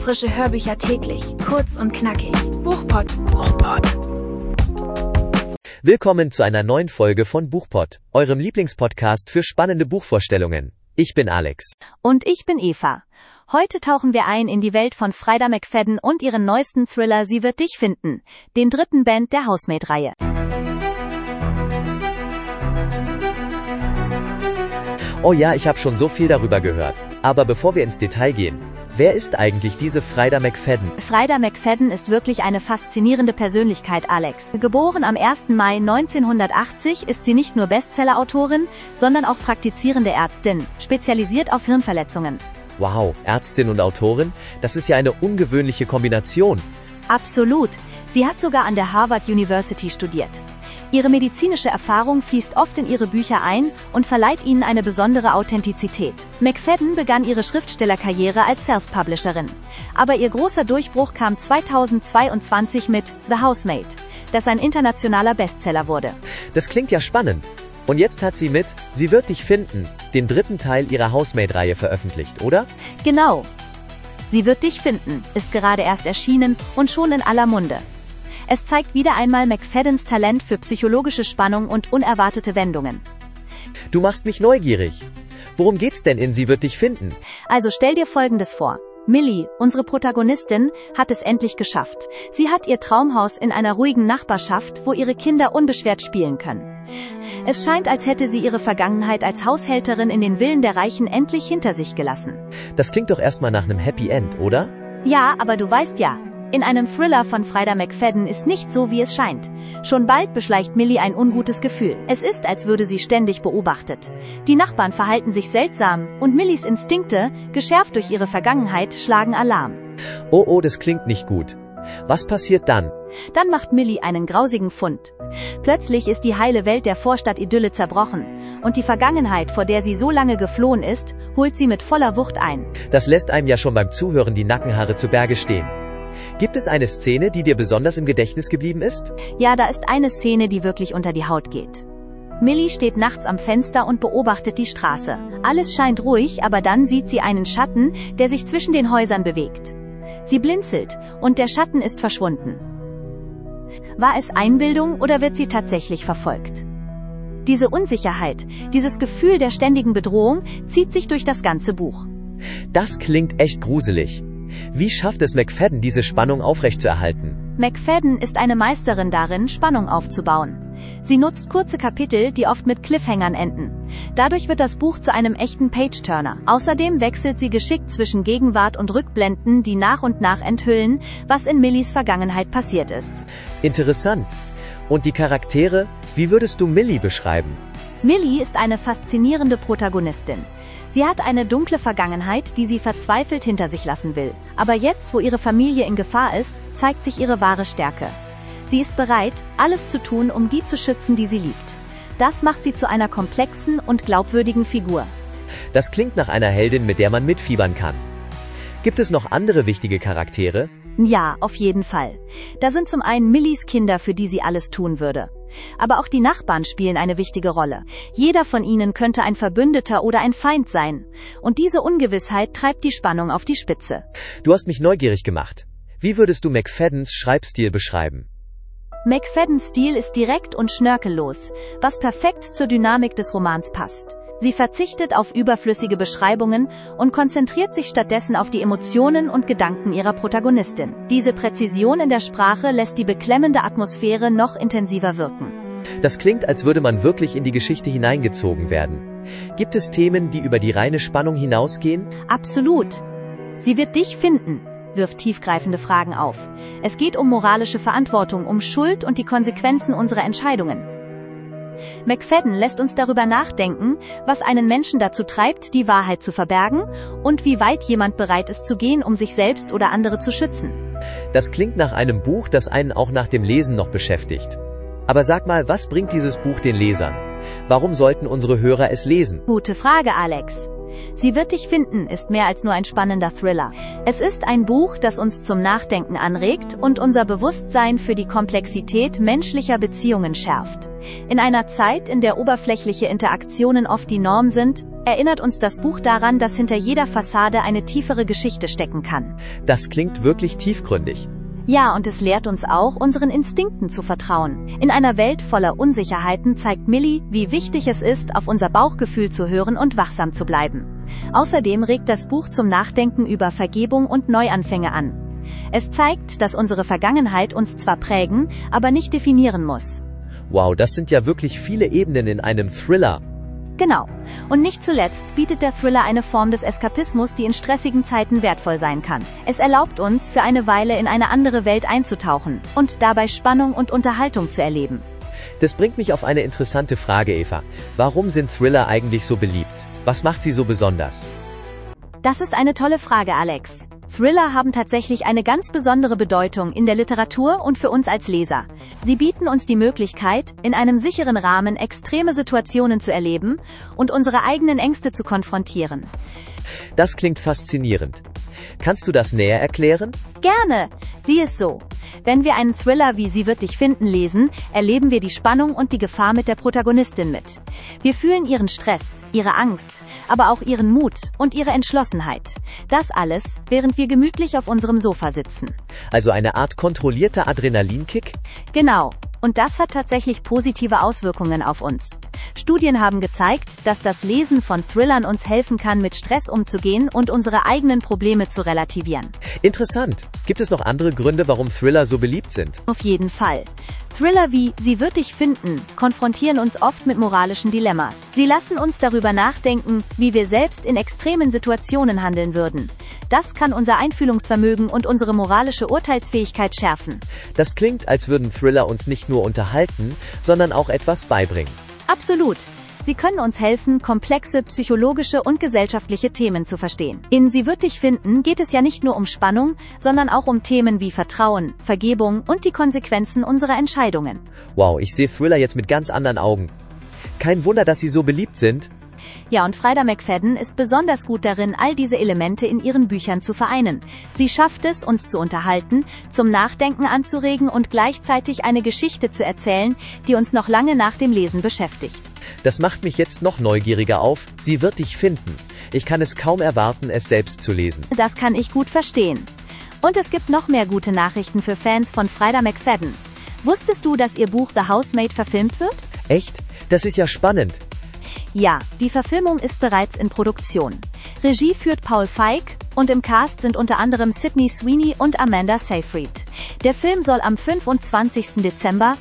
Frische Hörbücher täglich, kurz und knackig. Buchpott. Willkommen zu einer neuen Folge von Buchpott, eurem Lieblingspodcast für spannende Buchvorstellungen. Ich bin Alex. Und ich bin Eva. Heute tauchen wir ein in die Welt von Freida McFadden und ihren neuesten Thriller Sie wird dich finden, den dritten Band der Housemaid-Reihe. Oh ja, ich habe schon so viel darüber gehört. Aber bevor wir ins Detail gehen, wer ist eigentlich diese Freida McFadden? Freida McFadden ist wirklich eine faszinierende Persönlichkeit, Alex. Geboren am 1. Mai 1980 ist sie nicht nur Bestseller-Autorin, sondern auch praktizierende Ärztin, spezialisiert auf Hirnverletzungen. Wow, Ärztin und Autorin? Das ist ja eine ungewöhnliche Kombination. Absolut. Sie hat sogar an der Harvard University studiert. Ihre medizinische Erfahrung fließt oft in ihre Bücher ein und verleiht ihnen eine besondere Authentizität. McFadden begann ihre Schriftstellerkarriere als Self-Publisherin. Aber ihr großer Durchbruch kam 2022 mit The Housemaid, das ein internationaler Bestseller wurde. Das klingt ja spannend. Und jetzt hat sie mit Sie wird dich finden, den dritten Teil ihrer Housemaid-Reihe veröffentlicht, oder? Genau. Sie wird dich finden ist gerade erst erschienen und schon in aller Munde. Es zeigt wieder einmal McFaddens Talent für psychologische Spannung und unerwartete Wendungen. Du machst mich neugierig. Worum geht's denn in Sie wird dich finden? Also stell dir Folgendes vor. Millie, unsere Protagonistin, hat es endlich geschafft. Sie hat ihr Traumhaus in einer ruhigen Nachbarschaft, wo ihre Kinder unbeschwert spielen können. Es scheint, als hätte sie ihre Vergangenheit als Haushälterin in den Villen der Reichen endlich hinter sich gelassen. Das klingt doch erstmal nach einem Happy End, oder? Ja, aber du weißt ja, in einem Thriller von Freida McFadden ist nicht so, wie es scheint. Schon bald beschleicht Millie ein ungutes Gefühl. Es ist, als würde sie ständig beobachtet. Die Nachbarn verhalten sich seltsam und Millies Instinkte, geschärft durch ihre Vergangenheit, schlagen Alarm. Oh, das klingt nicht gut. Was passiert dann? Dann macht Millie einen grausigen Fund. Plötzlich ist die heile Welt der Vorstadt-Idylle zerbrochen und die Vergangenheit, vor der sie so lange geflohen ist, holt sie mit voller Wucht ein. Das lässt einem ja schon beim Zuhören die Nackenhaare zu Berge stehen. Gibt es eine Szene, die dir besonders im Gedächtnis geblieben ist? Ja, da ist eine Szene, die wirklich unter die Haut geht. Millie steht nachts am Fenster und beobachtet die Straße. Alles scheint ruhig, aber dann sieht sie einen Schatten, der sich zwischen den Häusern bewegt. Sie blinzelt, und der Schatten ist verschwunden. War es Einbildung oder wird sie tatsächlich verfolgt? Diese Unsicherheit, dieses Gefühl der ständigen Bedrohung, zieht sich durch das ganze Buch. Das klingt echt gruselig. Wie schafft es McFadden, diese Spannung aufrechtzuerhalten? McFadden ist eine Meisterin darin, Spannung aufzubauen. Sie nutzt kurze Kapitel, die oft mit Cliffhangern enden. Dadurch wird das Buch zu einem echten Page-Turner. Außerdem wechselt sie geschickt zwischen Gegenwart und Rückblenden, die nach und nach enthüllen, was in Millies Vergangenheit passiert ist. Interessant. Und die Charaktere? Wie würdest du Millie beschreiben? Millie ist eine faszinierende Protagonistin. Sie hat eine dunkle Vergangenheit, die sie verzweifelt hinter sich lassen will. Aber jetzt, wo ihre Familie in Gefahr ist, zeigt sich ihre wahre Stärke. Sie ist bereit, alles zu tun, um die zu schützen, die sie liebt. Das macht sie zu einer komplexen und glaubwürdigen Figur. Das klingt nach einer Heldin, mit der man mitfiebern kann. Gibt es noch andere wichtige Charaktere? Ja, auf jeden Fall. Da sind zum einen Millies Kinder, für die sie alles tun würde. Aber auch die Nachbarn spielen eine wichtige Rolle. Jeder von ihnen könnte ein Verbündeter oder ein Feind sein. Und diese Ungewissheit treibt die Spannung auf die Spitze. Du hast mich neugierig gemacht. Wie würdest du McFaddens Schreibstil beschreiben? McFaddens Stil ist direkt und schnörkellos, was perfekt zur Dynamik des Romans passt. Sie verzichtet auf überflüssige Beschreibungen und konzentriert sich stattdessen auf die Emotionen und Gedanken ihrer Protagonistin. Diese Präzision in der Sprache lässt die beklemmende Atmosphäre noch intensiver wirken. Das klingt, als würde man wirklich in die Geschichte hineingezogen werden. Gibt es Themen, die über die reine Spannung hinausgehen? Absolut. Sie wird dich finden, wirft tiefgreifende Fragen auf. Es geht um moralische Verantwortung, um Schuld und die Konsequenzen unserer Entscheidungen. McFadden lässt uns darüber nachdenken, was einen Menschen dazu treibt, die Wahrheit zu verbergen und wie weit jemand bereit ist zu gehen, um sich selbst oder andere zu schützen. Das klingt nach einem Buch, das einen auch nach dem Lesen noch beschäftigt. Aber sag mal, was bringt dieses Buch den Lesern? Warum sollten unsere Hörer es lesen? Gute Frage, Alex. Sie wird dich finden ist mehr als nur ein spannender Thriller. Es ist ein Buch, das uns zum Nachdenken anregt und unser Bewusstsein für die Komplexität menschlicher Beziehungen schärft. In einer Zeit, in der oberflächliche Interaktionen oft die Norm sind, erinnert uns das Buch daran, dass hinter jeder Fassade eine tiefere Geschichte stecken kann. Das klingt wirklich tiefgründig. Ja, und es lehrt uns auch, unseren Instinkten zu vertrauen. In einer Welt voller Unsicherheiten zeigt Millie, wie wichtig es ist, auf unser Bauchgefühl zu hören und wachsam zu bleiben. Außerdem regt das Buch zum Nachdenken über Vergebung und Neuanfänge an. Es zeigt, dass unsere Vergangenheit uns zwar prägen, aber nicht definieren muss. Wow, das sind ja wirklich viele Ebenen in einem Thriller. Genau. Und nicht zuletzt bietet der Thriller eine Form des Eskapismus, die in stressigen Zeiten wertvoll sein kann. Es erlaubt uns, für eine Weile in eine andere Welt einzutauchen und dabei Spannung und Unterhaltung zu erleben. Das bringt mich auf eine interessante Frage, Eva. Warum sind Thriller eigentlich so beliebt? Was macht sie so besonders? Das ist eine tolle Frage, Alex. Thriller haben tatsächlich eine ganz besondere Bedeutung in der Literatur und für uns als Leser. Sie bieten uns die Möglichkeit, in einem sicheren Rahmen extreme Situationen zu erleben und unsere eigenen Ängste zu konfrontieren. Das klingt faszinierend. Kannst du das näher erklären? Gerne. Sieh es so. Wenn wir einen Thriller wie Sie wird dich finden lesen, erleben wir die Spannung und die Gefahr mit der Protagonistin mit. Wir fühlen ihren Stress, ihre Angst, aber auch ihren Mut und ihre Entschlossenheit. Das alles, während wir gemütlich auf unserem Sofa sitzen. Also eine Art kontrollierter Adrenalinkick? Genau. Und das hat tatsächlich positive Auswirkungen auf uns. Studien haben gezeigt, dass das Lesen von Thrillern uns helfen kann, mit Stress umzugehen und unsere eigenen Probleme zu relativieren. Interessant. Gibt es noch andere Gründe, warum Thriller so beliebt sind? Auf jeden Fall. Thriller wie Sie wird dich finden konfrontieren uns oft mit moralischen Dilemmas. Sie lassen uns darüber nachdenken, wie wir selbst in extremen Situationen handeln würden. Das kann unser Einfühlungsvermögen und unsere moralische Urteilsfähigkeit schärfen. Das klingt, als würden Thriller uns nicht nur unterhalten, sondern auch etwas beibringen. Absolut. Sie können uns helfen, komplexe psychologische und gesellschaftliche Themen zu verstehen. In Sie wird dich finden geht es ja nicht nur um Spannung, sondern auch um Themen wie Vertrauen, Vergebung und die Konsequenzen unserer Entscheidungen. Wow, ich sehe Thriller jetzt mit ganz anderen Augen. Kein Wunder, dass sie so beliebt sind. Ja, und Freida McFadden ist besonders gut darin, all diese Elemente in ihren Büchern zu vereinen. Sie schafft es, uns zu unterhalten, zum Nachdenken anzuregen und gleichzeitig eine Geschichte zu erzählen, die uns noch lange nach dem Lesen beschäftigt. Das macht mich jetzt noch neugieriger auf. Sie wird dich finden. Ich kann es kaum erwarten, es selbst zu lesen. Das kann ich gut verstehen. Und es gibt noch mehr gute Nachrichten für Fans von Freida McFadden. Wusstest du, dass ihr Buch The Housemaid verfilmt wird? Echt? Das ist ja spannend. Ja, die Verfilmung ist bereits in Produktion. Regie führt Paul Feig und im Cast sind unter anderem Sydney Sweeney und Amanda Seyfried. Der Film soll am 25. Dezember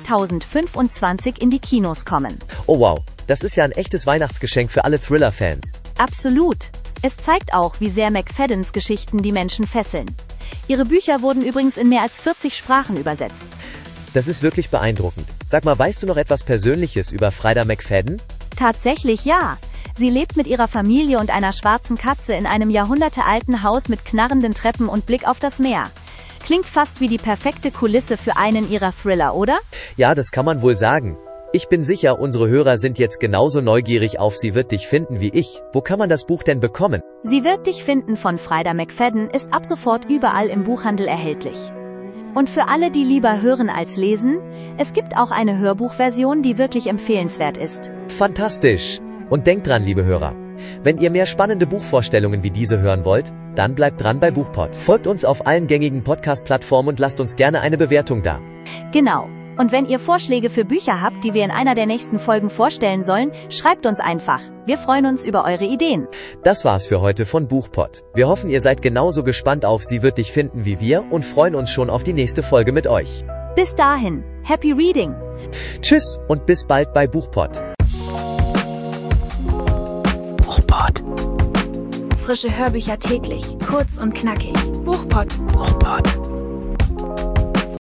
2025 in die Kinos kommen. Oh wow, das ist ja ein echtes Weihnachtsgeschenk für alle Thriller-Fans. Absolut. Es zeigt auch, wie sehr McFaddens Geschichten die Menschen fesseln. Ihre Bücher wurden übrigens in mehr als 40 Sprachen übersetzt. Das ist wirklich beeindruckend. Sag mal, weißt du noch etwas Persönliches über Freida McFadden? Tatsächlich ja. Sie lebt mit ihrer Familie und einer schwarzen Katze in einem jahrhundertealten Haus mit knarrenden Treppen und Blick auf das Meer. Klingt fast wie die perfekte Kulisse für einen ihrer Thriller, oder? Ja, das kann man wohl sagen. Ich bin sicher, unsere Hörer sind jetzt genauso neugierig auf Sie wird dich finden wie ich. Wo kann man das Buch denn bekommen? Sie wird dich finden von Freida McFadden ist ab sofort überall im Buchhandel erhältlich. Und für alle, die lieber hören als lesen, es gibt auch eine Hörbuchversion, die wirklich empfehlenswert ist. Fantastisch! Und denkt dran, liebe Hörer, wenn ihr mehr spannende Buchvorstellungen wie diese hören wollt, dann bleibt dran bei Buchpod. Folgt uns auf allen gängigen Podcast-Plattformen und lasst uns gerne eine Bewertung da. Genau. Und wenn ihr Vorschläge für Bücher habt, die wir in einer der nächsten Folgen vorstellen sollen, schreibt uns einfach. Wir freuen uns über eure Ideen. Das war's für heute von Buchpod. Wir hoffen, ihr seid genauso gespannt auf Sie wird dich finden wie wir und freuen uns schon auf die nächste Folge mit euch. Bis dahin, happy reading! Tschüss und bis bald bei Buchpod. Buchpod. Frische Hörbücher täglich, kurz und knackig. Buchpod.